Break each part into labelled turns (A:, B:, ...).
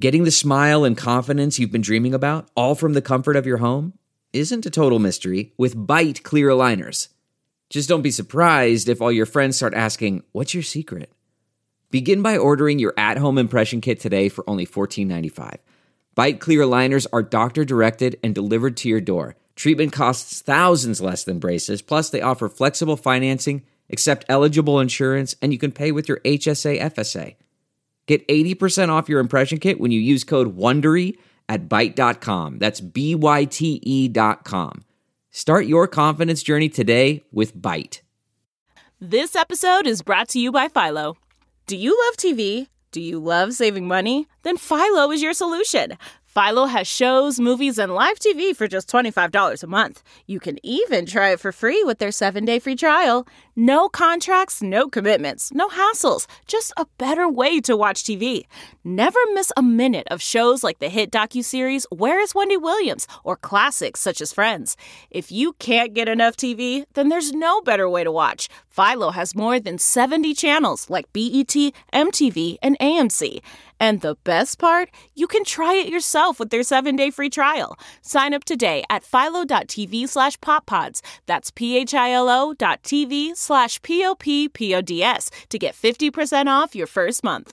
A: Getting the smile and confidence you've been dreaming about, all from the comfort of your home, isn't a total mystery with Byte clear aligners. Just don't be surprised if all your friends start asking, "What's your secret?" Begin by ordering your at-home impression kit today for only $14.95. Byte clear aligners are doctor-directed and delivered to your door. Treatment costs thousands less than braces, plus they offer flexible financing, accept eligible insurance, and you can pay with your HSA FSA. Get 80% off your impression kit when you use code WONDERY at Byte.com. That's BYTE.com. Start your confidence journey today with Byte.
B: This episode is brought to you by Philo. Do you love TV? Do you love saving money? Then Philo is your solution. Philo has shows, movies, and live TV for just $25 a month. You can even try it for free with their 7-day free trial. No contracts, no commitments, no hassles. Just a better way to watch TV. Never miss a minute of shows like the hit docuseries Where is Wendy Williams? Or classics such as Friends. If you can't get enough TV, then there's no better way to watch. Philo has more than 70 channels like BET, MTV, and AMC. And the best part? You can try it yourself with their 7-day free trial. Sign up today at philo.tv/poppods. That's philo.tv/POPPODS to get 50% off your first month.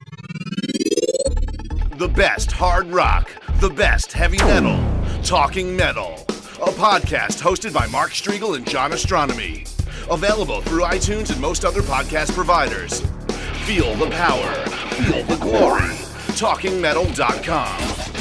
C: The best hard rock, the best heavy metal, Talking Metal, a podcast hosted by Mark Striegel and John Astronomy. Available through iTunes and most other podcast providers. Feel the power, feel the glory. TalkingMetal.com.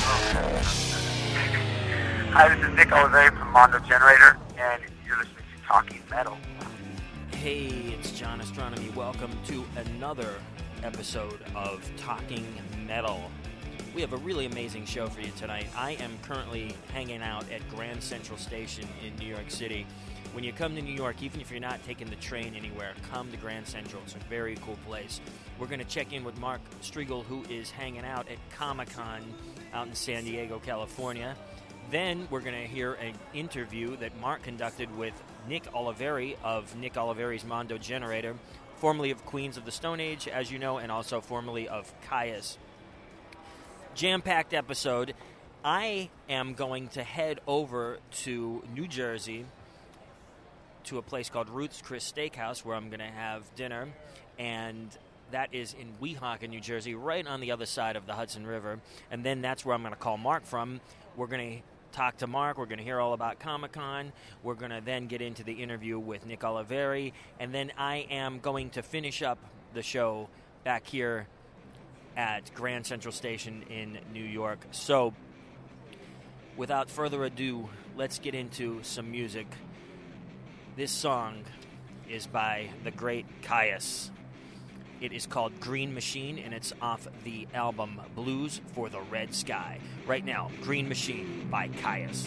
D: Hi, this is Nick Oliveri from Mondo Generator, and you're listening to Talking Metal.
E: Hey, it's John Astronomy. Welcome to another episode of Talking Metal. We have a really amazing show for you tonight. I am currently hanging out at Grand Central Station in New York City. When you come to New York, even if you're not taking the train anywhere, come to Grand Central. It's a very cool place. We're going to check in with Mark Striegel, who is hanging out at Comic-Con out in San Diego, California. Then we're going to hear an interview that Mark conducted with Nick Oliveri of Nick Oliveri's Mondo Generator, formerly of Queens of the Stone Age, as you know, and also formerly of Kyuss. Jam-packed episode. I am going to head over to New Jersey to a place called Ruth's Chris Steakhouse, where I'm going to have dinner, and that is in Weehawken, New Jersey, right on the other side of the Hudson River. And then that's where I'm going to call Mark from. We're going to talk to Mark. We're going to hear all about Comic-Con. We're going to then get into the interview with Nick Oliveri, and then I am going to finish up the show back here at Grand Central Station in New York. So, without further ado, let's get into some music. This song is by the great Kyuss. It is called Green Machine, and it's off the album Blues for the Red Sky. Right now, Green Machine by Kyuss.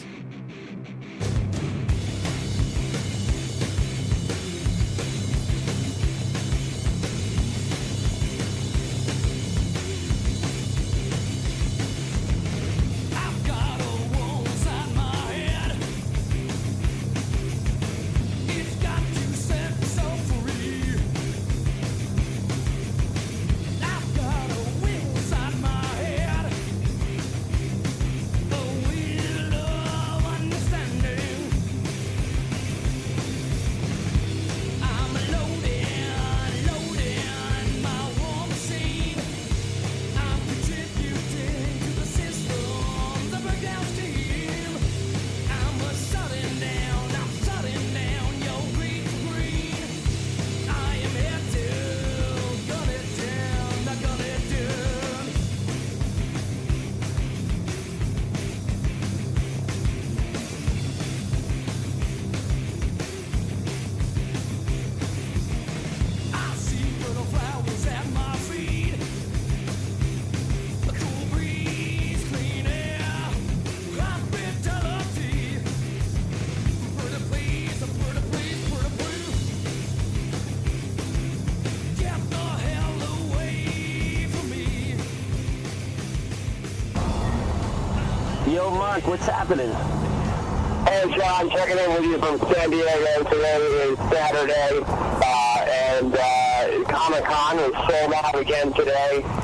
F: Yo, Mark, what's happening?
D: Hey, John, checking in with you from San Diego. Today is Saturday, and Comic-Con is sold out again today.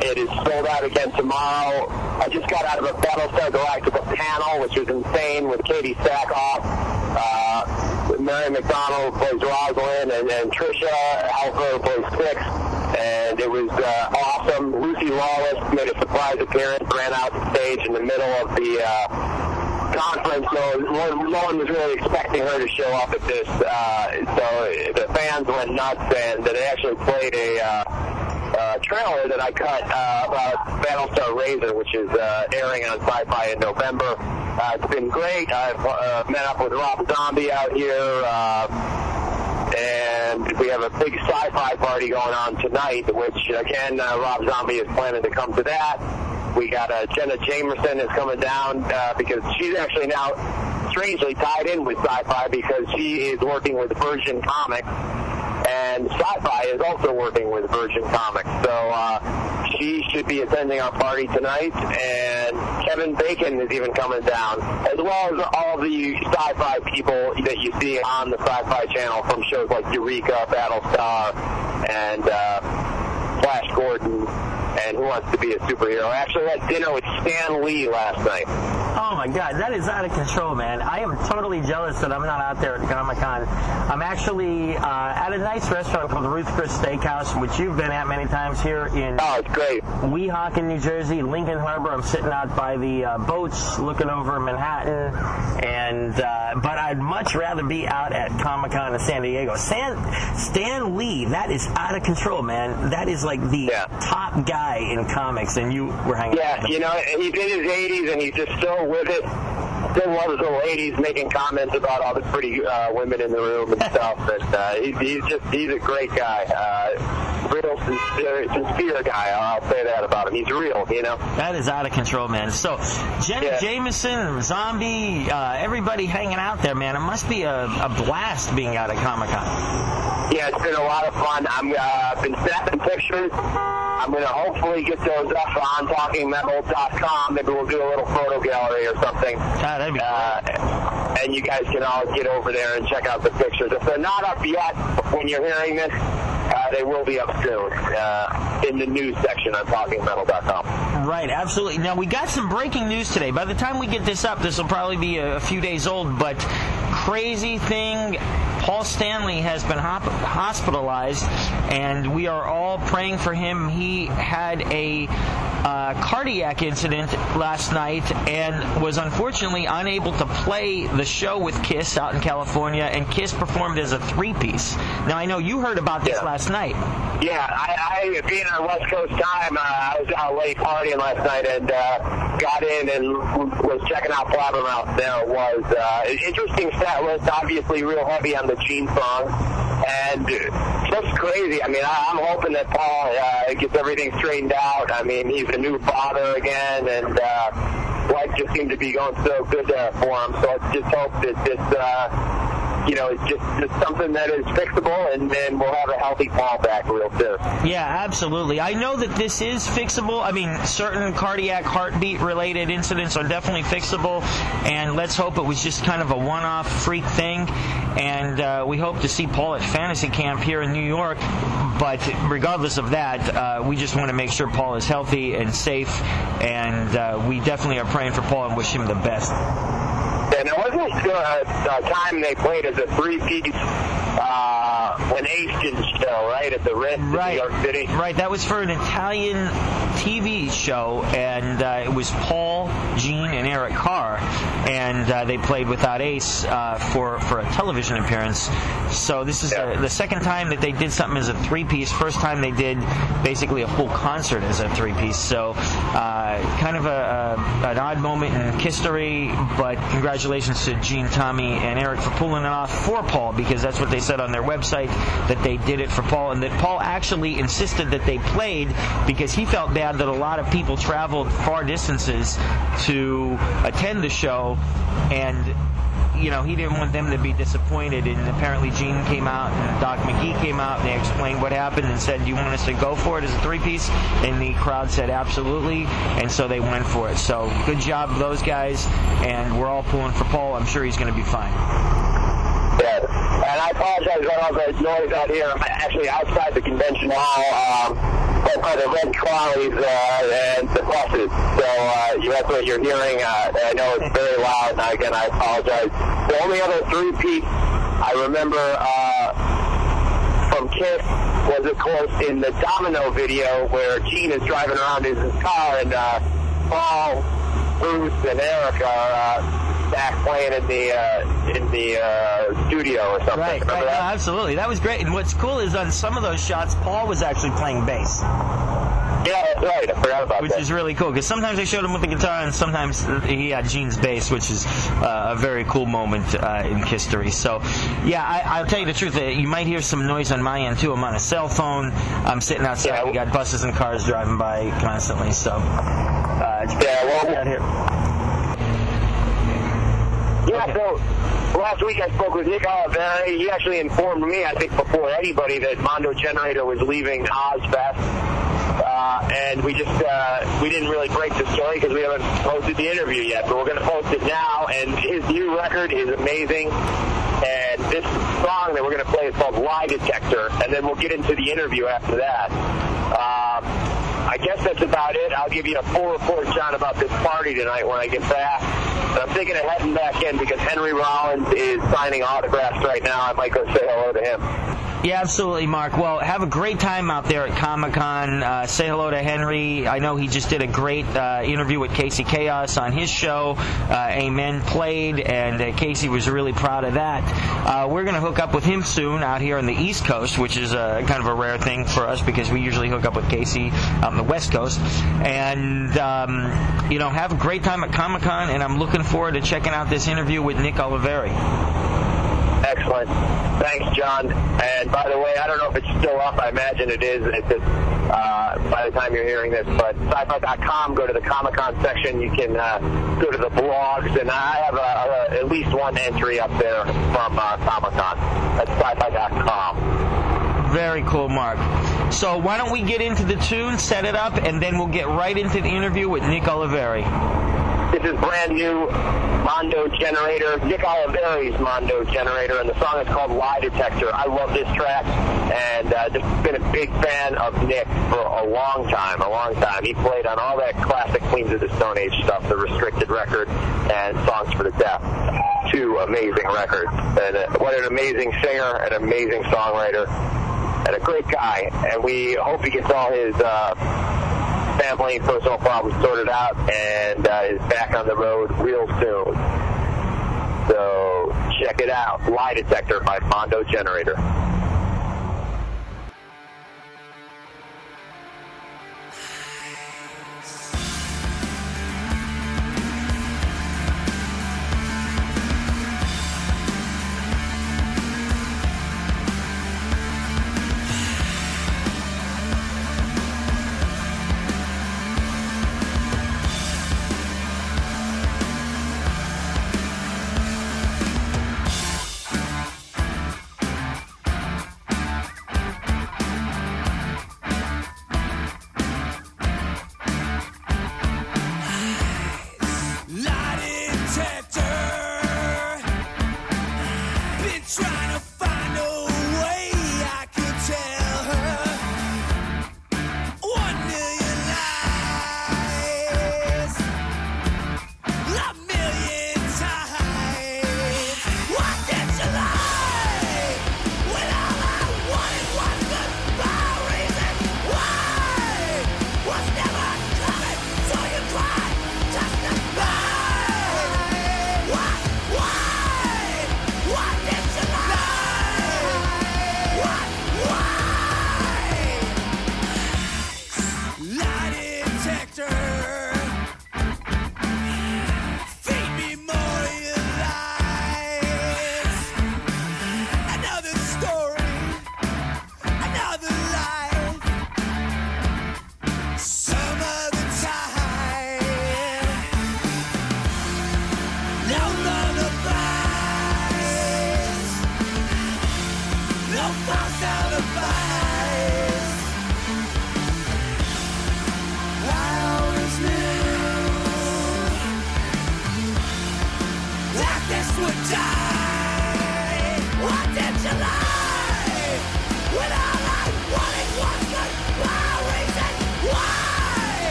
F: It is sold out again tomorrow. I just got out of a Battlestar Galactica panel, which was insane, with Katie Sackhoff, Mary McDonald plays Rosalind, and Trisha Alpha plays Six. And it was awesome. Lucy Lawless made a surprise appearance, ran out the stage in the middle of the conference, so no one was really expecting her to show up at this. So the fans went nuts, and they actually played a trailer that I cut about Battlestar Razor, which is airing on Sci-Fi in November. It's been great. I've met up with Rob Zombie out here, and we have a big sci-fi party going on tonight, which, again, Rob Zombie is planning to come to that. We got Jenna Jameson is coming down because she's actually now strangely tied in with Sci-Fi because she is working with Virgin Comics, and Sci-Fi is also working with Virgin Comics. So she should be attending our party tonight, and Kevin Bacon is even coming down, as well as all the Sci-Fi people that you see on the Sci-Fi channel from shows like Eureka, Battlestar, and Flash Gordon, and Who Wants to Be a Superhero. I actually had dinner with Stan Lee last night.
G: Oh my God, that is out of control, man. I am totally jealous that I'm not out there at Comic-Con. I'm actually at a nice restaurant called Ruth Chris Steakhouse, which you've been at many times here in
F: it's great.
G: Weehawken, New Jersey, Lincoln Harbor. I'm sitting out by the boats looking over Manhattan, and but I'd much rather be out at Comic-Con in San Diego. Stan Lee, that is out of control, man. That is like the top guy in comics, and you were hanging out.
F: Yeah, you know, he's in his 80s, and he's just still with it. Still loves the ladies, making comments about all the pretty women in the room and stuff. And he's a great guy. Real sincere guy. I'll say that about him. He's real, you know.
G: That is out of control, man. So, Jenna Jameson, Zombie, everybody hanging out there, man. It must be a blast being out at Comic-Con.
F: Yeah, it's been a lot of fun. I've been snapping pictures. I'm going to hopefully get those up on TalkingMetal.com. Maybe we'll do a little photo gallery or something.
G: That'd be great.
F: And you guys can all get over there and check out the pictures. If they're not up yet when you're hearing this, they will be up soon in the news section on TalkingMetal.com.
G: Right, absolutely. Now, we got some breaking news today. By the time we get this up, this will probably be a few days old, but crazy thing, Paul Stanley has been hospitalized, and we are all praying for him. He had a cardiac incident last night and was unfortunately unable to play the show with Kiss out in California, and Kiss performed as a three-piece. Now, I know you heard about this last night.
F: Yeah, I being on West Coast time, I was out late partying last night and got in and was checking out Blabbermouth. There was an interesting set list, obviously real heavy on the Gene song, and just crazy. I mean, I'm hoping that Paul gets everything straightened out. I mean, he's a new father again, and life just seemed to be going so good for him. So let's just hope that this it's just something that is fixable, and then we'll have a healthy Paul back real soon.
G: Yeah, absolutely. I know that this is fixable. I mean, certain cardiac heartbeat-related incidents are definitely fixable, and let's hope it was just kind of a one-off freak thing, and we hope to see Paul at Fantasy Camp here in New York, but regardless of that, we just want to make sure Paul is healthy and safe, and we definitely are praying for Paul and wish him the best.
F: And it wasn't a time they played as a three-piece when Ace did the show, right, at the Ritz in New York City?
G: Right, that was for an Italian TV show, and it was Paul, Gene, and Eric Carr, and they played without Ace for a television appearance. So this is the second time that they did something as a three-piece. First time they did basically a full concert as a three-piece. So kind of an odd moment in history, but congratulations to Gene, Tommy, and Eric for pulling it off for Paul, because that's what they said on their website, that they did it for Paul, and that Paul actually insisted that they played because he felt bad that a lot of people traveled far distances to attend the show, and he didn't want them to be disappointed. And apparently Gene came out and Doc McGee came out, and they explained what happened and said, do you want us to go for it as a three-piece? And the crowd said absolutely, and so they went for it. So good job, those guys, and we're all pulling for Paul. I'm sure he's going to be fine.
F: Yeah, and I apologize for all the noise out here. I'm actually outside the convention hall. but by the red trolleys and the buses. So that's what you're hearing. I know it's very loud, and again, I apologize. The only other three-peat I remember from Kiss was, of course, in the Domino video where Gene is driving around in his car, and Paul, Bruce, and Eric are back playing in the studio or something.
G: Right,
F: Remember that?
G: No, absolutely. That was great. And what's cool is on some of those shots, Paul was actually playing bass.
F: Yeah, that's right. I forgot about that.
G: Which is really cool, because sometimes they showed him with the guitar, and sometimes he had Gene's bass, which is a very cool moment in history. So, yeah, I'll tell you the truth. You might hear some noise on my end, too. I'm on a cell phone. I'm sitting outside.
F: Yeah.
G: We got buses and cars driving by constantly. So, it's out here.
F: Yeah, okay. So last week I spoke with Nick Oliveri. He actually informed me, I think before anybody, that Mondo Generator was leaving Ozfest. And we didn't really break the story because we haven't posted the interview yet, but we're going to post it now, and his new record is amazing. And this song that we're going to play is called Lie Detector, and then we'll get into the interview after that. I guess that's about it. I'll give you a full report, John, about this party tonight when I get back. But I'm thinking of heading back in because Henry Rollins is signing autographs right now. I might go say hello to him.
G: Yeah, absolutely, Mark. Well, have a great time out there at Comic-Con. Say hello to Henry. I know he just did a great interview with Casey Chaos on his show. Amen played, and Casey was really proud of that. We're going to hook up with him soon out here on the East Coast, which is kind of a rare thing for us because we usually hook up with Casey on the West Coast. And, have a great time at Comic-Con, and I'm looking forward to checking out this interview with Nick Oliveri.
F: Excellent. Thanks, John. And by the way, I don't know if it's still up. I imagine it is by the time you're hearing this. But sci-fi.com, go to the Comic-Con section. You can go to the blogs. And I have at least one entry up there from Comic-Con. That's sci-fi.com.
G: Very cool, Mark. So why don't we get into the tune, set it up, and then we'll get right into the interview with Nick Oliveri.
F: This is brand new Mondo Generator, Nick Oliveri's Mondo Generator, and the song is called Lie Detector. I love this track, and just been a big fan of Nick for a long time. He played on all that classic Queens of the Stone Age stuff, the Restricted record, and Songs for the Deaf. Two amazing records. And what an amazing singer, an amazing songwriter, and a great guy. And we hope he gets all his family and personal problems sorted out and is back on the road real soon. So check it out. Lie Detector by Mondo Generator.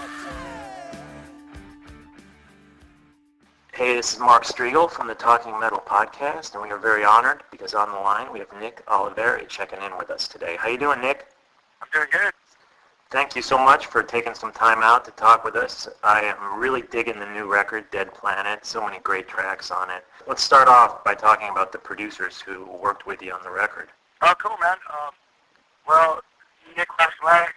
H: Hey, this is Mark Striegel from the Talking Metal podcast, and we are very honored because on the line we have Nick Oliveri checking in with us today. How you doing, Nick?
D: I'm doing good.
H: Thank you so much for taking some time out to talk with us. I am really digging the new record, Dead Planet. So many great tracks on it. Let's start off by talking about the producers who worked with you on the record.
D: Oh, cool, man. Well, Nick Legs,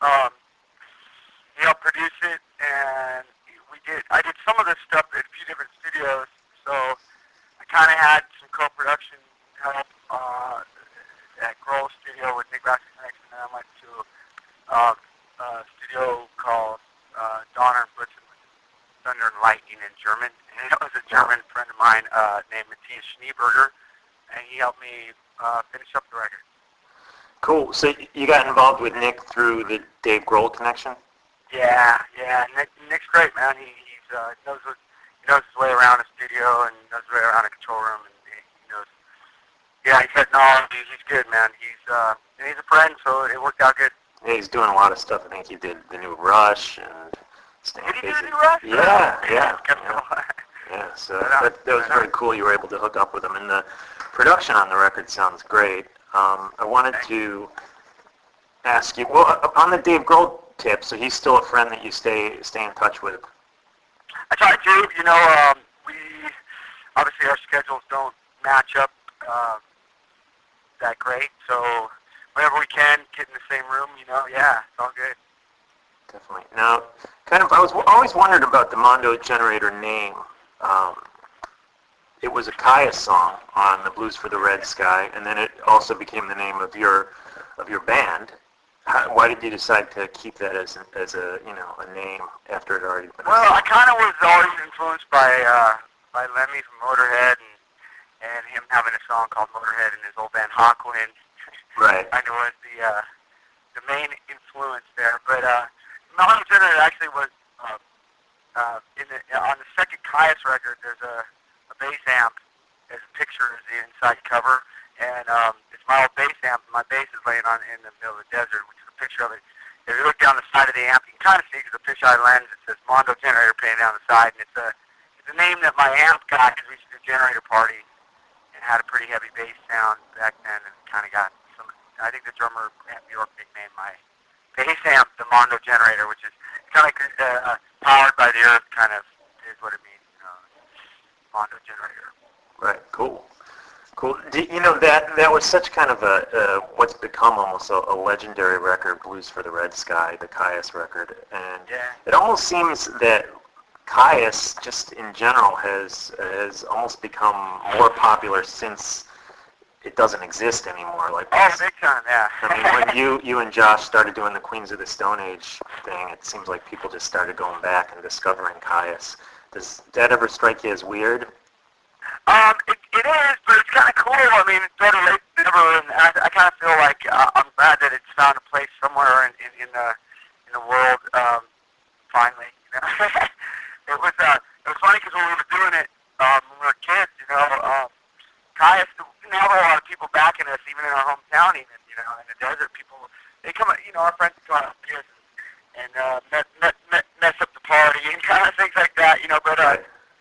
D: he helped produce it, and I did some of this stuff at a few different studios, so I kind of had some co-production help at Grohl Studio with Nick Legs, and then I went to a studio called Donner and Blitzen with Thunder and Lightning in German, and it was a German friend of mine named Matthias Schneeberger, and he helped me finish up the record.
H: Cool. So you got involved with Nick through the Dave Grohl connection?
D: Yeah. Nick's great, man. He knows his way around a studio and knows his way around a control room, and he knows. Yeah, he's got knowledge. He's good, man. He's a friend, so it worked out good.
H: Yeah, he's doing a lot of stuff. I think he did the new Rush and
D: Did he do the new Rush?
H: Yeah. So that was very cool. You were able to hook up with him, and the production on the record sounds great. I wanted to ask you, well, on the Dave Grohl tip, so he's still a friend that you stay in touch with.
D: I try to. We obviously our schedules don't match up that great, so whenever we can get in the same room, it's all good.
H: Definitely. Now, I was always wondered about the Mondo Generator name. It was a Kyuss song on the Blues for the Red Sky, and then it also became the name of your band. Why did you decide to keep that as a name after it had already been?
D: Well, I kind of was always influenced by Lemmy from Motorhead and him having a song called Motorhead and his old band Hawkwind.
H: Right.
D: Kind of was the main influence there. But Mondo Generator actually was on the second Kyuss record. There's a bass amp as a picture as the inside cover, and it's my old bass amp. And my bass is laying in the middle of the desert, which is a picture of it. If you look down the side of the amp, you can kind of see because the fisheye lens. It says Mondo Generator painted down the side, and it's a name that my amp got because we used to do generator parties and had a pretty heavy bass sound back then, and kind of got some. I think the drummer Grant Bjork nicknamed my bass amp the Mondo Generator, which is kind of like powered by the earth, kind of is what it means. Mondo Generator.
H: Right. Cool. That was such kind of a what's become almost a legendary record, Blues for the Red Sky, the Kyuss record, and it almost seems that Kyuss, just in general, has almost become more popular since it doesn't exist anymore. Like,
D: big time, yeah.
H: I mean, when you and Josh started doing the Queens of the Stone Age thing, it seems like people just started going back and discovering Kyuss. Does that ever strike you as weird?
D: It is, but it's kind of cool. I mean, it's better late than never, and I kind of feel like I'm glad that it's found a place somewhere in the world finally. It was funny because when we were doing it when we were kids, Kyuss. Now there are a lot of people backing us, even in our hometown, even in the desert. People they come, our friends come out here and mess up the party and kind of things like that, But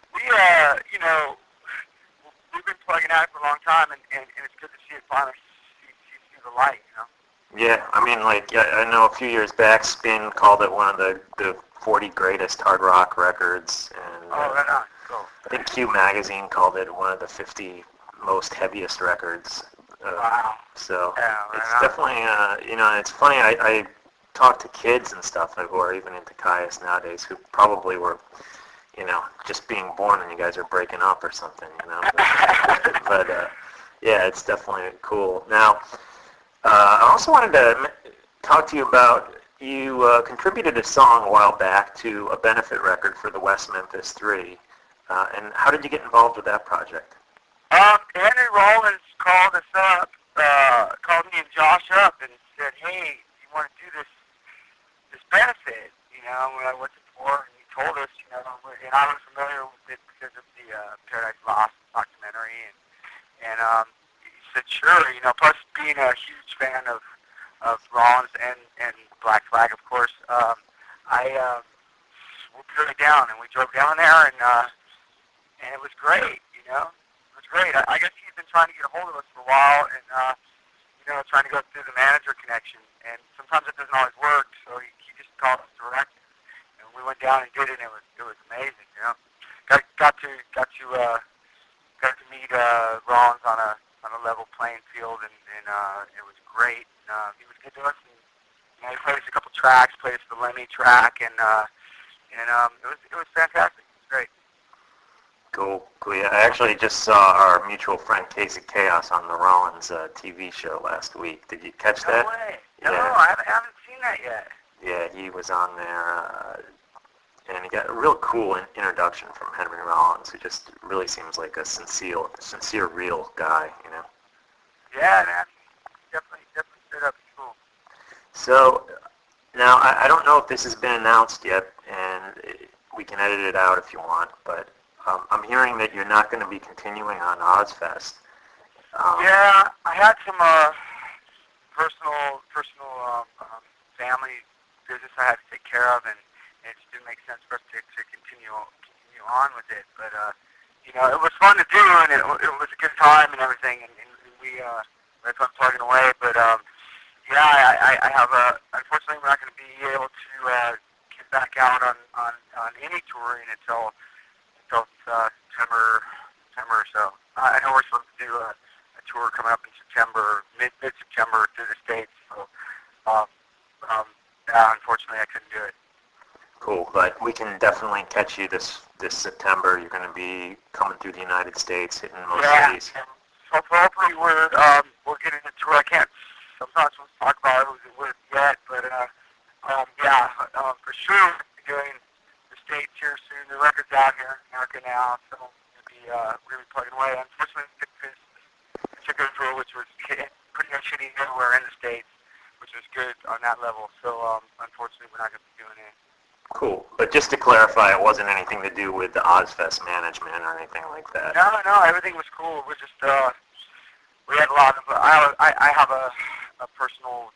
D: we've been plugging at it for a long time, and it's good to see it finally see the light,
H: Yeah, I mean, I know a few years back, Spin called it one of the 40 greatest hard rock records, and
D: right on. Cool.
H: I think Q Magazine called it one of the 50 most heaviest records.
D: Wow.
H: So
D: right
H: it's
D: on.
H: Definitely, it's funny. I talk to kids and stuff who are even into Kyuss nowadays, who probably were, just being born and you guys are breaking up or something, But yeah, it's definitely cool. Now, I also wanted to talk to you about, you contributed a song a while back to a benefit record for the West Memphis 3. And how did you get involved with that project?
D: Henry Rollins called us up, called me and Josh up and said, "Hey, you want to do this benefit? We're like, what's it for?" And he told us, and I was familiar with it because of the Paradise Lost documentary, and he said, "Sure." Plus being a huge fan of Rollins and Black Flag, of course, I we'll be right down. And we drove down there, and it was great, you know. It was great. I guess he's been trying to get a hold of us for a while, and, you know, trying to go through the manager connection. And sometimes it doesn't always work, so he just called us direct. And we went down and did it, and it was amazing, you know. Got to meet Rollins on a level playing field, and it was great. He was good to us, and you know, he played us a couple tracks, played us the Lemmy track, and it was fantastic. It was great.
H: Cool. Yeah, I actually just saw our mutual friend Casey Chaos on the Rollins TV show last week. Did you catch that?
D: No way.
H: Yeah.
D: No, I haven't seen that yet.
H: Yeah, he was on there, and he got a real cool introduction from Henry Rollins, who just really seems like a sincere, real guy, you know.
D: Yeah, man. Definitely stood up. Cool.
H: So, now, I don't know if this has been announced yet, and we can edit it out if you want, but I'm hearing that you're not going to be continuing on Ozfest.
D: Yeah, I had some personal family business I had to take care of, and it just didn't make sense for us to continue on with it. But you know, it was fun to do, and it was a good time and everything, and we had fun plugging away. But yeah, I have unfortunately we're not going to be able to get back out on any touring until September or so. I know we're supposed to do a tour coming up in September, mid-September through the States. So yeah, unfortunately I couldn't do it.
H: Cool, but we can definitely catch you this September. You're going to be coming through the United States, hitting most cities.
D: Yeah. So hopefully we're getting a tour. I'm not supposed to talk about it yet, but yeah, for sure we're doing the States here soon. The record's out here in America now, so we're going to be plugging away. Unfortunately, it's a good tour, which was pretty much hitting everywhere in the States, which was good on that level. So unfortunately, we're not going to be doing it.
H: Cool. But just to clarify, it wasn't anything to do with the Ozfest management or anything like that.
D: No, everything was cool. We're just, we had a lot of, I have a personal,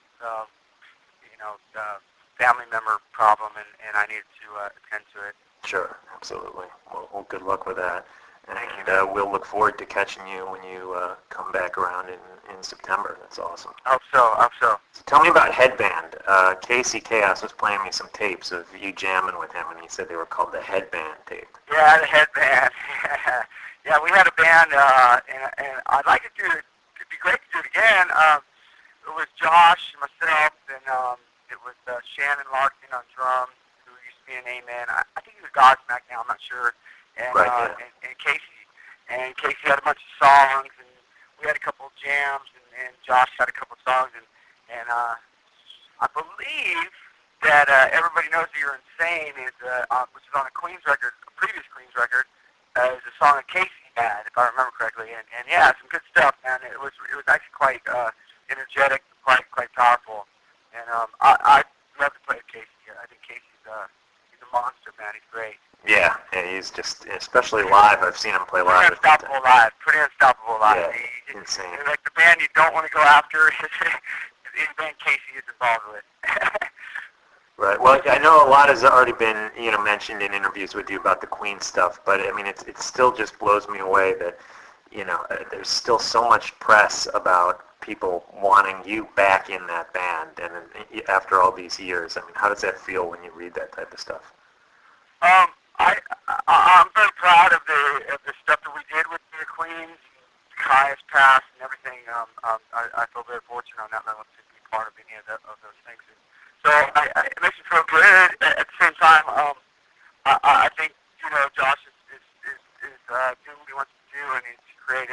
D: family member problem, and I needed to attend to it.
H: Sure, absolutely. Well, good luck with that. And we'll look forward to catching you when you come back around in September. That's awesome.
D: I hope so.
H: So tell me about Headband. Casey Chaos was playing me some tapes of you jamming with him, and he said they were called the Headband tape.
D: Yeah, the Headband. Yeah, we had a band, and I'd like to do it. It'd be great to do it again. It was Josh, myself, and it was Shannon Larkin on drums, who used to be in Amen. I think he was Godsmack now, I'm not sure. And,
H: right, yeah.
D: and Casey. And Casey had a bunch of songs, and we had a couple of jams, and Josh had a couple of songs, and I believe that Everybody Knows That You're Insane is, which is on a Queen's record, a previous Queen's record, is a song that Casey had, if I remember correctly. And yeah, some good stuff, man. It was actually quite energetic, quite powerful. And I'd love to play with Casey. I think Casey's he's a monster, man. He's great.
H: Yeah, he's just, especially live. I've seen him play live.
D: Pretty unstoppable live.
H: Yeah, insane.
D: Like the band you don't want to go after is the band Casey is involved with.
H: Right. Well, I know a lot has already been, mentioned in interviews with you about the Queen stuff, but I mean, it still just blows me away that, there's still so much press about people wanting you back in that band, and after all these years, I mean, how does that feel when you read that type of stuff?
D: I'm very proud of the stuff that we did with the Queens, Highest Pass, and everything. I feel very fortunate on that level to be part of any of those things. So it makes me feel good. At the same time, I think Josh is doing what he wants to do, and he's created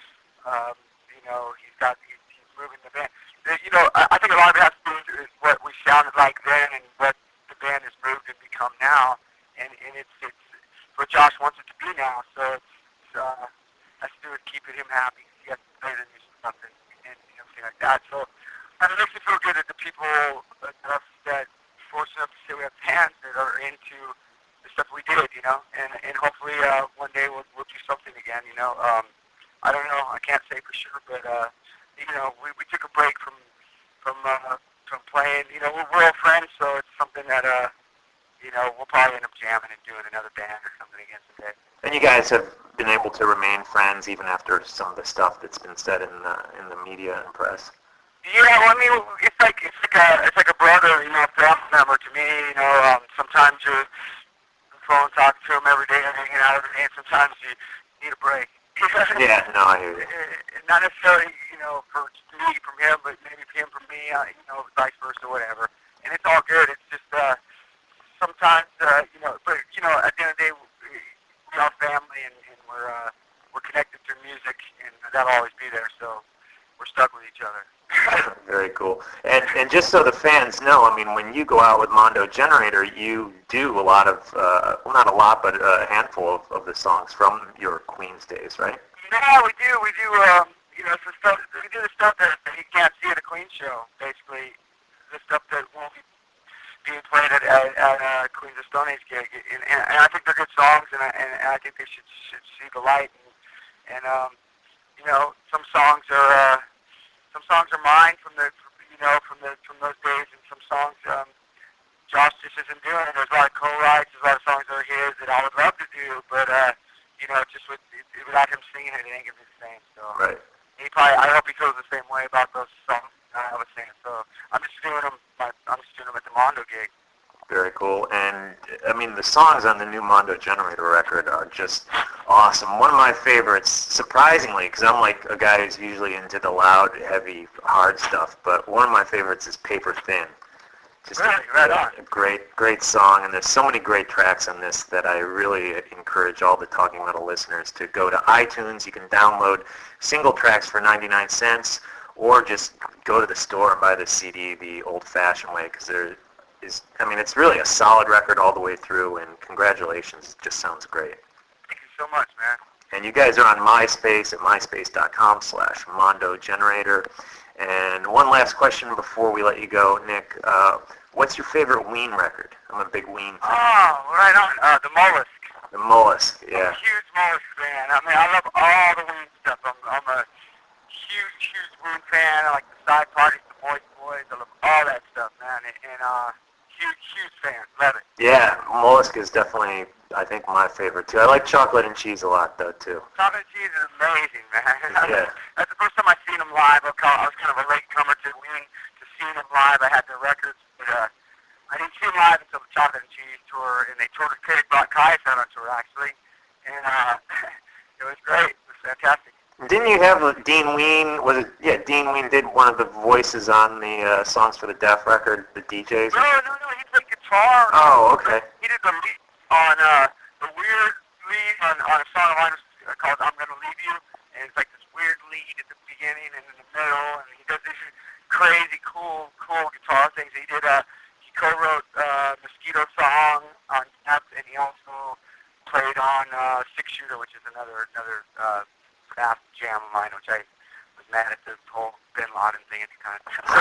D: he's moving the band. I think a lot of it has to do with what we sounded like then and what the band has moved and become now. And it's what Josh wants it to be now, so it has to do with keeping him happy. He has to play the new stuff and everything like that. So it makes me feel good that the people that fortunate enough to say we have fans that are into the stuff we did, and hopefully one day we'll do something again. I don't know, I can't say for sure, but we took a break from playing. We're real friends, so it's something that we'll probably end up jamming and doing another band or something again someday.
H: And you guys have been able to remain friends even after some of the stuff that's been said in the media and press.
D: Yeah, well, I mean, it's like a brother, family member to me. Sometimes you're on the phone talking to him every day and hanging out every day, and sometimes you need a break.
H: Yeah, no, I hear you.
D: Not necessarily, for me from him, but maybe him from me, vice versa, whatever. And it's all good. It's just sometimes, but at the end of the day, we're all family, and we're connected through music, and that'll always be there. So we're stuck with each other.
H: Very cool. And just so the fans know, I mean, when you go out with Mondo Generator, you do a lot of, well, not a lot, but a handful of the songs from your Queens days, right?
D: Yeah, we do. We do, some stuff. We do the stuff that you can't see at a Queen show, basically. The stuff that won't be being played at Queens of Stone Age gig. And I think they're good songs, and I think they should see the light. And some songs are mine from those days, and some songs Josh just isn't doing. And there's a lot of co-writes, there's a lot of songs that are his that I would love to do, but just without him singing it ain't gonna be the same. So
H: right.
D: I hope he feels the same way about those songs I was singing. So I'm just doing them at the Mondo gig.
H: Very cool. And, I mean, the songs on the new Mondo Generator record are just awesome. One of my favorites, surprisingly, because I'm like a guy who's usually into the loud, heavy, hard stuff, but one of my favorites is Paper Thin. Just a great song, and there's so many great tracks on this that I really encourage all the Talking Metal listeners to go to iTunes. You can download single tracks for 99 cents, or just go to the store and buy the CD the old-fashioned way, because it's really a solid record all the way through, and congratulations. It just sounds great.
D: Thank you so much, man.
H: And you guys are on MySpace at myspace.com/Mondo Generator. And one last question before we let you go, Nick. What's your favorite Ween record? I'm a big Ween fan.
D: Oh, right on. The Mollusk.
H: The Mollusk, yeah.
D: I'm a huge Mollusk fan. I mean, I love all the Ween stuff. I'm a huge Ween fan. I like the Side Parties, the Boys. I love all that stuff, man. And huge fan. Love it.
H: Yeah, Mollusk is definitely, I think, my favorite, too. I like Chocolate and Cheese a lot, though, too.
D: Chocolate and Cheese is amazing, man.
H: Yeah.
D: That's the first time I seen them live. I was kind of a late comer to Ween, to seeing them live. I had their records, but I didn't see them live until the Chocolate and Cheese tour, and they toured with Pig, brought Caius out on tour, actually. And it was great. It was fantastic.
H: Didn't you have Dean Ween? Dean Ween did one of the voices on the Songs for the Deaf record, the DJs?
D: No, he played guitar.
H: Oh, okay.
D: He did the lead on the weird lead on a song of mine called "I'm Gonna Leave You," and it's like this weird lead at the beginning and in the middle, and he does these crazy cool guitar things. He co-wrote Mosquito Song on Tap, and he also played on Six Shooter, which is another fast jam of mine, which I was mad at the whole Bin Laden thing at the time.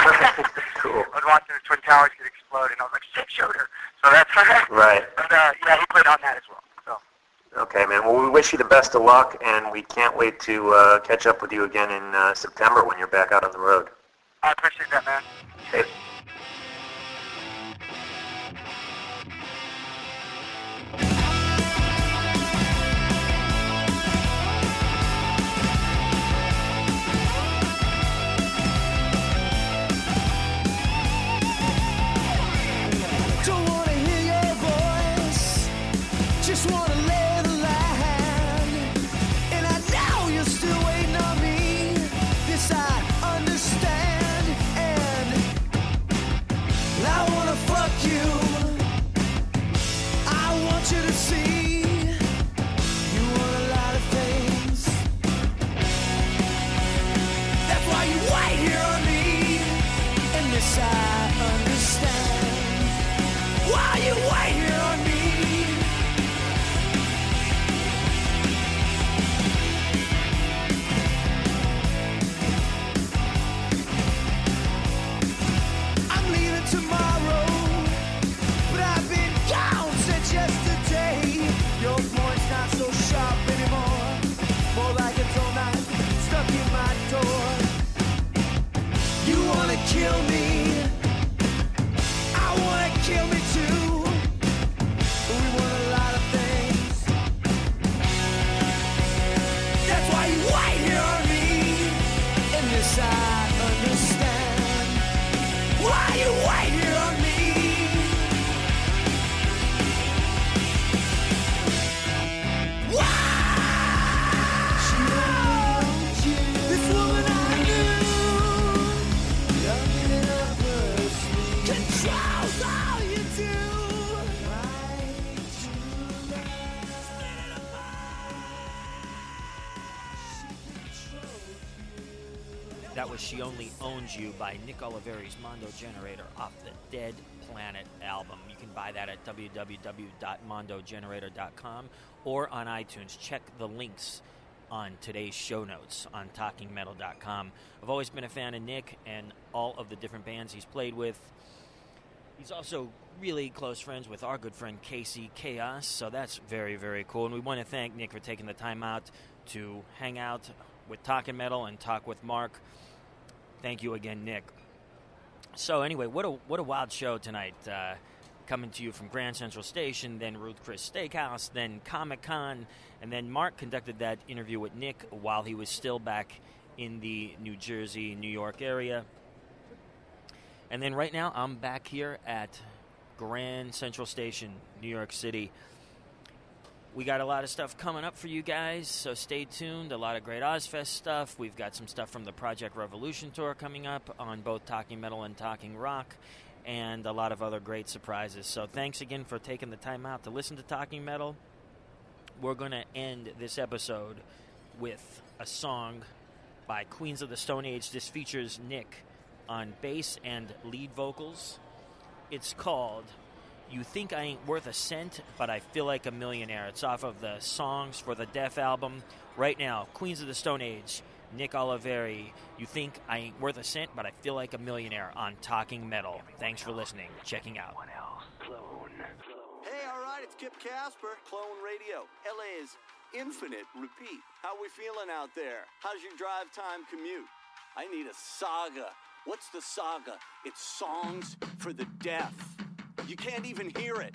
H: Cool.
D: I was watching the Twin Towers get exploded, and I was like, Six Shooter! So that's
H: right.
D: But he played on that as well. So.
H: Okay, man. Well, we wish you the best of luck, and we can't wait to catch up with you again in September when you're back out on the road.
D: I appreciate that, man.
H: Hey.
E: That was She Only Owns You by Nick Oliveri's Mondo Generator off the Dead Planet album. You can buy that at www.mondogenerator.com or on iTunes. Check the links on today's show notes on TalkingMetal.com. I've always been a fan of Nick and all of the different bands he's played with. He's also really close friends with our good friend Casey Chaos, so that's very, very cool. And we want to thank Nick for taking the time out to hang out with Talking Metal and talk with Mark. Thank you again, Nick. So anyway, what a wild show tonight. Coming to you from Grand Central Station, then Ruth Chris Steakhouse, then Comic-Con, and then Mark conducted that interview with Nick while he was still back in the New Jersey, New York area. And then right now, I'm back here at Grand Central Station, New York City. We got a lot of stuff coming up for you guys, so stay tuned. A lot of great Ozfest stuff. We've got some stuff from the Project Revolution tour coming up on both Talking Metal and Talking Rock, and a lot of other great surprises. So thanks again for taking the time out to listen to Talking Metal. We're going to end this episode with a song by Queens of the Stone Age. This features Nick on bass and lead vocals. It's called You Think I Ain't Worth a Cent, But I Feel Like a Millionaire. It's off of the Songs for the Deaf album. Right now, Queens of the Stone Age, Nick Oliveri, You Think I Ain't Worth a Cent, But I Feel Like a Millionaire on Talking Metal. Thanks for listening. Checking out.
I: Hey, all right, it's Kip Casper, Clone Radio, LA's infinite repeat. How we feeling out there? How's your drive time commute? I need a saga. What's the saga? It's Songs for the Deaf. You can't even hear it.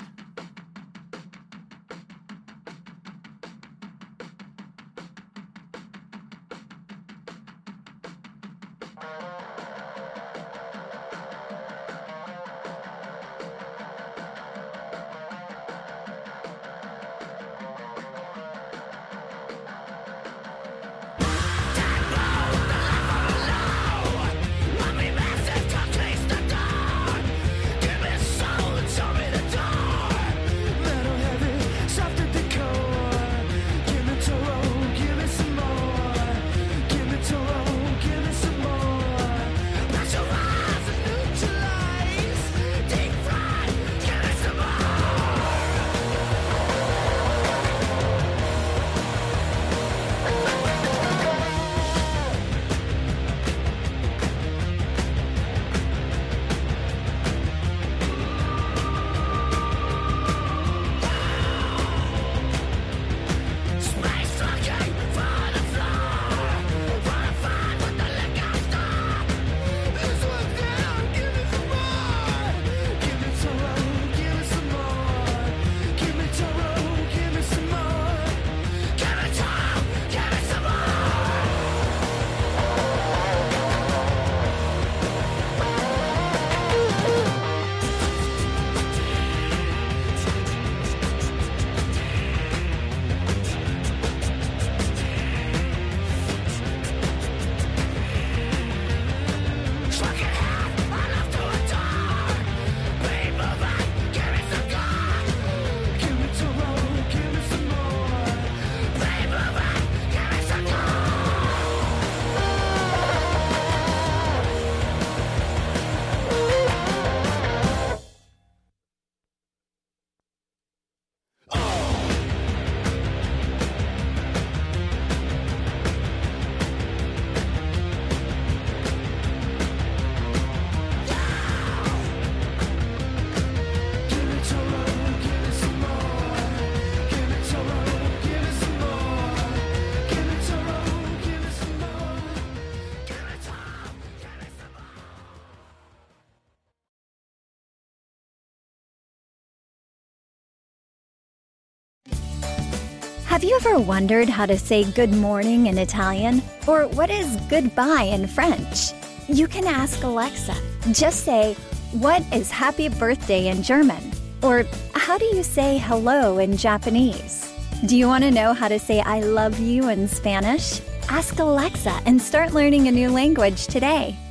J: Have you ever wondered how to say good morning in Italian? Or what is goodbye in French? You can ask Alexa. Just say, what is happy birthday in German? Or how do you say hello in Japanese? Do you want to know how to say I love you in Spanish? Ask Alexa and start learning a new language today.